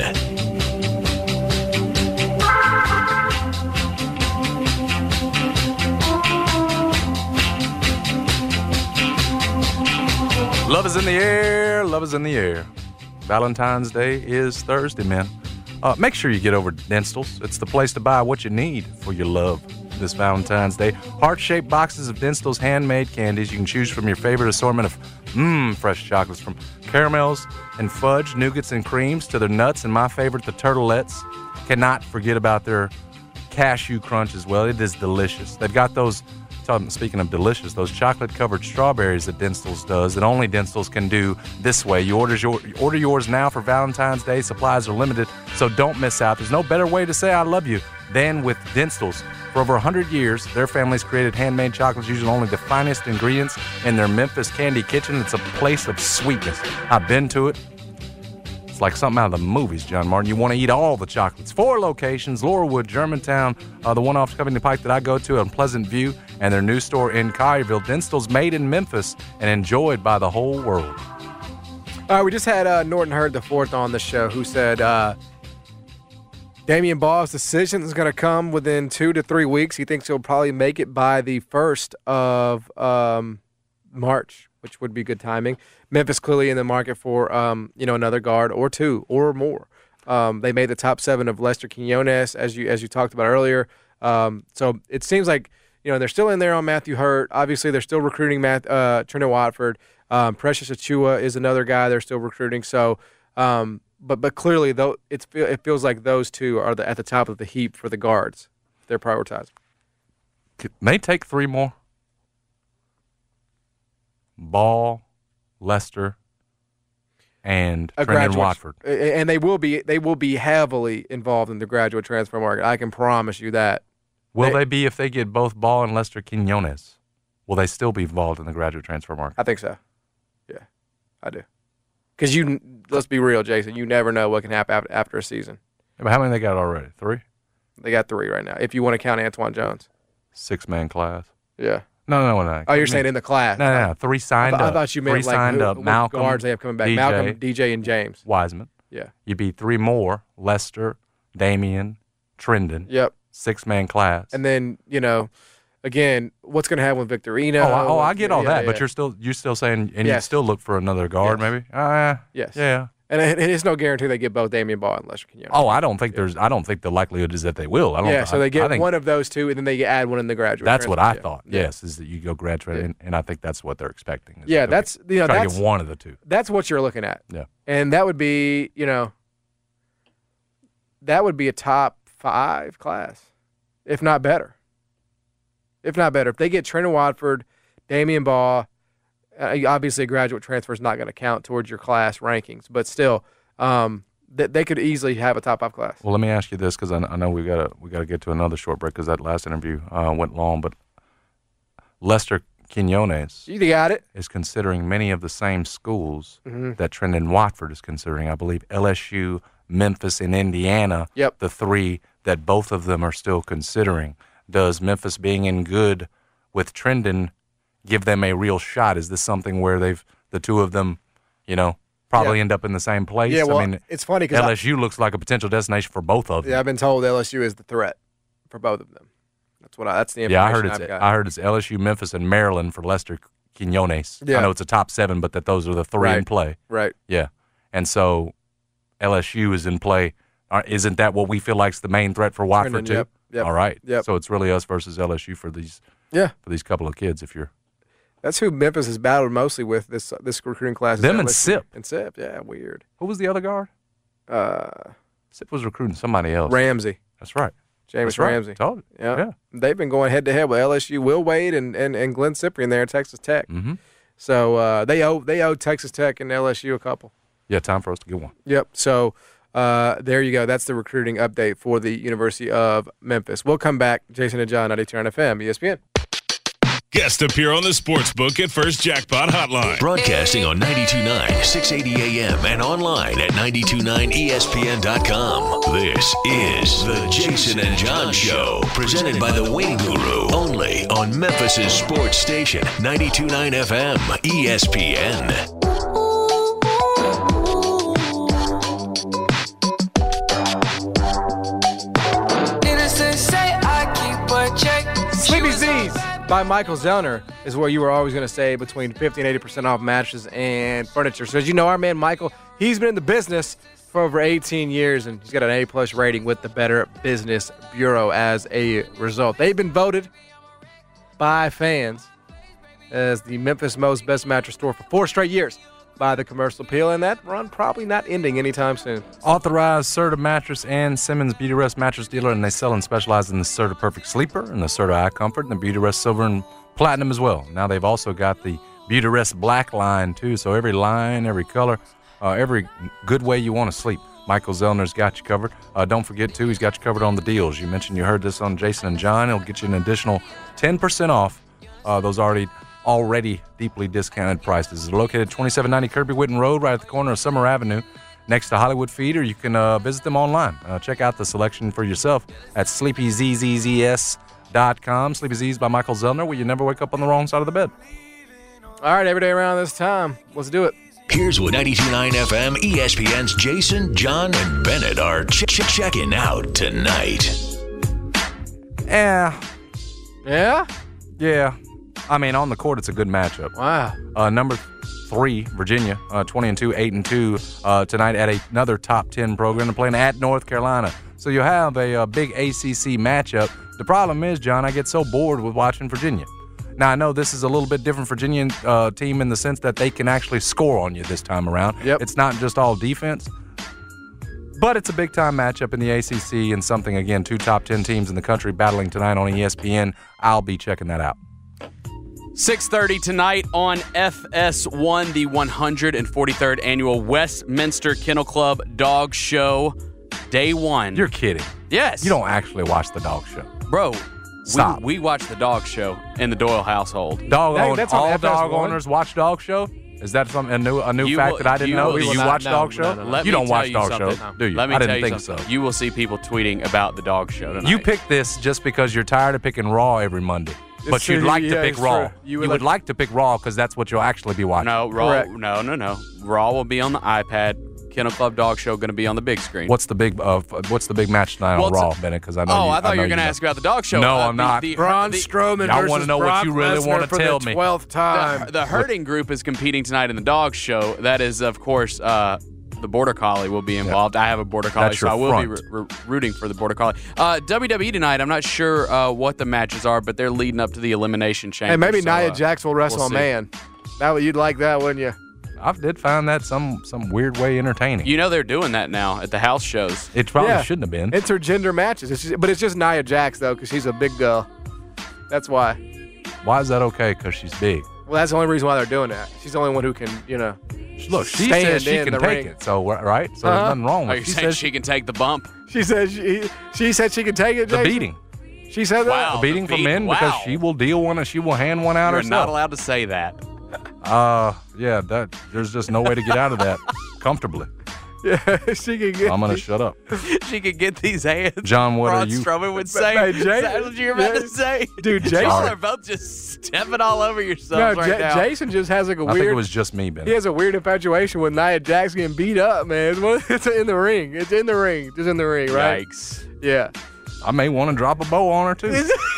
Love is in the air. Love is in the air. Valentine's Day is Thursday, man. Uh, make sure you get over to Dinstall's. It's the place to buy what you need for your love this Valentine's Day. Heart-shaped boxes of Dinstall's handmade candies. You can choose from your favorite assortment of mmm fresh chocolates, from caramels and fudge, nougats and creams, to their nuts, and my favorite, the turtlettes. Cannot forget about their cashew crunch as well. It is delicious. They've got those, speaking of delicious, those chocolate-covered strawberries that Dinstall's does that only Dinstall's can do this way. You order, your, you order yours now for Valentine's Day. Supplies are limited, so don't miss out. There's no better way to say I love you than with Dinstall's. For over one hundred years, their family's created handmade chocolates using only the finest ingredients in their Memphis Candy Kitchen. It's a place of sweetness. I've been to it. It's like something out of the movies, John Martin. You want to eat all the chocolates. Four locations: Laurelwood, Germantown, uh, the one off Covington Pike that I go to on Pleasant View, and their new store in Collierville. Dinstall's, made in Memphis and enjoyed by the whole world. All right, we just had uh, Norton Hurd the fourth on the show, who said uh, Damian Ball's decision is going to come within two to three weeks. He thinks he'll probably make it by the first of um, March, which would be good timing. Memphis clearly in the market for um, you know another guard or two or more. Um, they made the top seven of Lester Quinones, as you as you talked about earlier. Um, so it seems like you know they're still in there on Matthew Hurt. Obviously, they're still recruiting Matt, uh, Trendon Watford. Um, Precious Achua is another guy they're still recruiting. So. Um, But but clearly, though, it's it feels like those two are the, at the top of the heap for the guards. They're prioritized. Can they take three more? Ball, Lester, and Trendon Watford. And they will be they will be heavily involved in the graduate transfer market. I can promise you that. Will they, they be if they get both Ball and Lester Quinones? Will they still be involved in the graduate transfer market? I think so. Yeah, I do. Because you, let's be real, Jason, you never know what can happen after a season. Yeah, but how many they got already? Three? They got three right now, if you want to count Antoine Jones. Six-man class. Yeah. No, no, no. Oh, you're saying in the class. No, no, no. Three signed I th- up. I thought you meant three like signed who, up. what Malcolm, guards they have coming back. D J, Malcolm, D J, and James. Wiseman. Yeah. You'd be three more. Lester, Damian, Trendon. Yep. Six-man class. And then, you know, again, what's going to happen with Victorino? Oh, I, oh, I get all yeah, that, yeah. but you're still you're still saying, and Yes. you still look for another guard, Yes. maybe? Uh, Yes. Yeah. And it, it's no guarantee they get both Damian Ball and Lester Quinones. Oh, I don't think there's. I don't think the likelihood is that they will. I don't. Yeah, so I, they get I think one of those two, and then they add one in the graduate. That's what I transfer. thought. Yeah. Yes, is that you go graduate, Yeah. and, and I think that's what they're expecting. is Yeah, to that's get, you know try that's to get one of the two. That's what you're looking at. Yeah, and that would be you know that would be a top five class, if not better. If not better, if they get Trendon Watford, Damian Ball, uh, obviously a graduate transfer is not going to count towards your class rankings, but still, um, that they could easily have a top five class. Well, let me ask you this, because I, I know we gotta we gotta get to another short break because that last interview uh, went long. But Lester Quinones You got it. is considering many of the same schools Mm-hmm. that Trendon Watford is considering. I believe L S U, Memphis, and Indiana. Yep. The three that both of them are still considering. Does Memphis being in good with Trendon give them a real shot? Is this something where they've the two of them, you know, probably Yeah. end up in the same place? Yeah, well, I mean, it's funny because L S U looks like a potential destination for both of them. yeah, I've been told L S U is the threat for both of them. That's what I. That's the information Yeah, I heard it's I've got. I heard it's L S U, Memphis, and Maryland for Lester Quinones. Yeah. I know it's a top seven, but that those are the three Right. in play. Right. Yeah, and so L S U is in play. Are- Isn't that what we feel like is the main threat for Watford Trendon, too? yep, yep, All right. yep. So it's really us versus L S U for these Yeah. for these couple of kids. If you're That's who Memphis has battled mostly with this this recruiting class. is Them and L S U. Sip. And Sip, yeah, weird. who was the other guard? Uh, Sip was recruiting somebody else. Ramsey, That's right. James That's right. Ramsey. Told you. Yeah. Yeah. They've been going head to head with L S U, Will Wade and, and, and Glenn Cyprian there at Texas Tech. Mm-hmm. So uh, they owe they owe Texas Tech and L S U a couple. Yeah. Time for us to get one. Yep. So uh, there you go. That's the recruiting update for the University of Memphis. We'll come back. Jason and John, ninety-two point nine F M, E S P N. Guest appear on the Sportsbook at First Jackpot Hotline. Broadcasting on ninety-two point nine, six eighty A M and online at ninety-two point nine E S P N dot com. This is the Jason and John Show, presented by the Wing Guru, only on Memphis' sports station, ninety-two point nine F M, E S P N. Sleepy Z's by Michael Zellner is where you were always going to say between fifty and eighty percent off mattresses and furniture. So as you know, our man Michael, he's been in the business for over eighteen years, and he's got an A-plus rating with the Better Business Bureau as a result. They've been voted by fans as the Memphis Most Best Mattress Store for four straight years by the Commercial Appeal, and that run probably not ending anytime soon. Authorized Serta Mattress and Simmons Beauty Rest Mattress Dealer, and they sell and specialize in the Serta Perfect Sleeper and the Serta Eye Comfort and the Beauty Rest Silver and Platinum as well. Now they've also got the Beauty Rest Black line, too, so every line, every color, uh, every good way you want to sleep, Michael Zellner's got you covered. Uh, don't forget, too, he's got you covered on the deals. You mentioned you heard this on Jason and John. He'll get you an additional ten percent off uh, those already already deeply discounted prices. They're located at twenty-seven ninety Kirby Whitten Road, right at the corner of Summer Avenue, next to Hollywood Feed, or you can uh, visit them online. Uh, check out the selection for yourself at sleepy z z z s dot com. Sleepy Z's by Michael Zellner, where you never wake up on the wrong side of the bed. All right, every day around this time, let's do it. Here's what ninety-two point nine F M, E S P N's Jason, John, and Bennett are ch- ch- checking out tonight. Yeah. Yeah? Yeah. I mean, on the court, it's a good matchup. Wow. Uh, number three, Virginia, uh, twenty and two, eight and two uh, tonight at a, another top ten program. They're playing at North Carolina. So you have a, a big A C C matchup. The problem is, John, I get so bored with watching Virginia. Now, I know this is a little bit different Virginia uh, team in the sense that they can actually score on you this time around. Yep. It's not just all defense. But it's a big-time matchup in the A C C and something, again, two top ten teams in the country battling tonight on E S P N. I'll be checking that out. six thirty tonight on F S one, the one hundred forty-third Annual Westminster Kennel Club Dog Show, day one. You're kidding. Yes. You don't actually watch the dog show. Bro, Stop. We, we watch the dog show in the Doyle household. Dog That- own, that's on all F S dog one? owners watch dog show? Is that some a new a new You fact will- that I didn't you know? will- Do we you will watch not- dog no, show? no, no, Let You me don't tell watch you dog something. show, do you? Let me I didn't tell you think something. so. You will see people tweeting about the dog show tonight. You picked this just because you're tired of picking Raw every Monday. But It's you'd true. like Yeah, to pick it's Raw. true. You would, like to pick Raw because that's what you'll actually be watching. No, Raw. Correct. No, no, no. Raw will be on the iPad. Kennel Club Dog Show going to be on the big screen. What's the big uh, What's the big match tonight Well, on it's a- Raw, Bennett? Because I know. Oh, you, I thought you know were going to know. ask about the dog show. No, Uh, I'm the- not. The, Braun the, Strowman I versus wanna know what Brock you really Lesnar wanna for tell the me. twelfth time. the, the herding group is competing tonight in the dog show. That is, of course, uh, the Border Collie will be involved. I have a Border Collie, That's so your I will front. be re- re- rooting for the Border Collie. Uh, W W E tonight, I'm not sure uh, what the matches are, but they're leading up to the Elimination Chamber. Hey, maybe so, Nia uh, Jax will wrestle we'll a see. man. That would- You'd like that, wouldn't you? I did find that some some weird way entertaining. You know they're doing that now at the house shows. It probably Yeah. shouldn't have been. Intergender matches. It's just, but it's just Nia Jax, though, because she's a big girl. That's why. Why is that okay? Because she's big. Well, that's the only reason why they're doing that. She's the only one who can, you know. Look, she stand says she in can the take ring. it. So right. So Uh-huh. there's nothing wrong Are with you it. She saying says she can take the bump? She said she, she said she can take it. the Jason? beating. She said that. Wow. The beating the for men beat- because wow. she will deal one and she will hand one out You're herself. not allowed to say that. Uh, yeah, that there's just no way to get out of that comfortably. Yeah, she can get. I'm gonna shut up. She could get these hands. John, what Braun are you? Strowman would say. Hey, Jay- Is that what you're about yeah. to say? Dude, Y'all Jason- are both just stepping all over No, yourselves right Ja- now. Jason just has like a I think weird. it was just me, Ben. He has a weird infatuation with Nia Jax getting beat up, man. It's one- It's in the ring. It's in the ring. Just in the ring, right? Yikes. Yeah. I may want to drop a bow on her too,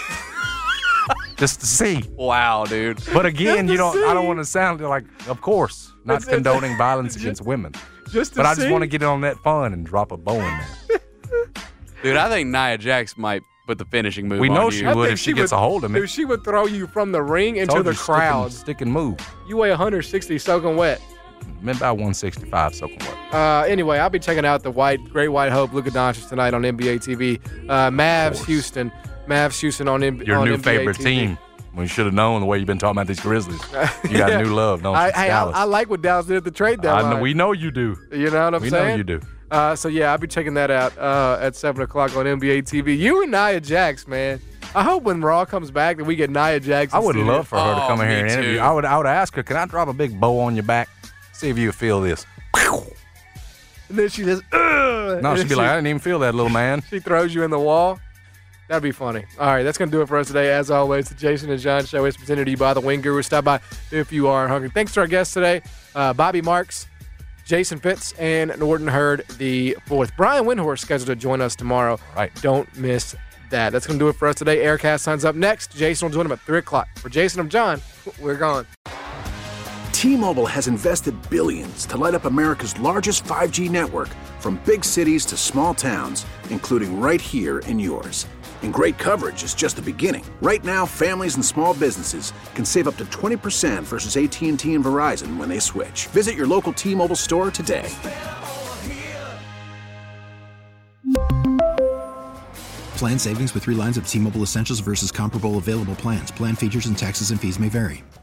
just to see. Wow, dude. But again, Just you to don't. I don't see. want to sound like, of course, not It's- it's- condoning violence against women. Just to But I just see. want to get on that fun and drop a bow in there. Dude, I think Nia Jax might put the finishing move We on know you. she I would think if she gets a hold of me. Dude, she would throw you from the ring into Told the you, stick and- crowd. Stick and move. You weigh one hundred sixty soaking wet. Meant about one sixty-five soaking wet. Uh, anyway, I'll be checking out the white, Great White Hope, Luka Doncic tonight on N B A T V. Uh, Mavs Houston, Mavs Houston on, N- Your on new N B A favorite T V. team. We should have known the way you've been talking about these Grizzlies. You got Yeah. new love, don't you? I, It's hey, I, Dallas. I like what Dallas did at the trade I deadline. know, we know you do. You know what I'm we saying? know you do. Uh, so yeah, I'll be checking that out uh, at seven o'clock on N B A T V. You and Nia Jax, man. I hope when Raw comes back that we get Nia Jax. I in would studio. love for her to Oh, come in here me and interview. too. I would I would ask her, can I drop a big bow on your back? See if you feel this. And then she just, Ugh! No, And she'd be she, like, I didn't even feel that, little man. she throws you in the wall. That'd be funny. All right, that's going to do it for us today. As always, the Jason and John Show is presented to you by the Wing Guru. Stop by if you are hungry. Thanks to our guests today, uh, Bobby Marks, Jason Fitz, and Norton Hurd the fourth. Brian Windhorst scheduled to join us tomorrow. Right. Don't miss that. That's going to do it for us today. Aircast signs up next. Jason will join him at three o'clock. For Jason and John, we're gone. T-Mobile has invested billions to light up America's largest five G network, from big cities to small towns, including right here in yours. And great coverage is just the beginning. Right now, families and small businesses can save up to twenty percent versus A T and T and Verizon when they switch. Visit your local T-Mobile store today. Plan savings with three lines of T-Mobile Essentials versus comparable available plans. Plan features and taxes and fees may vary.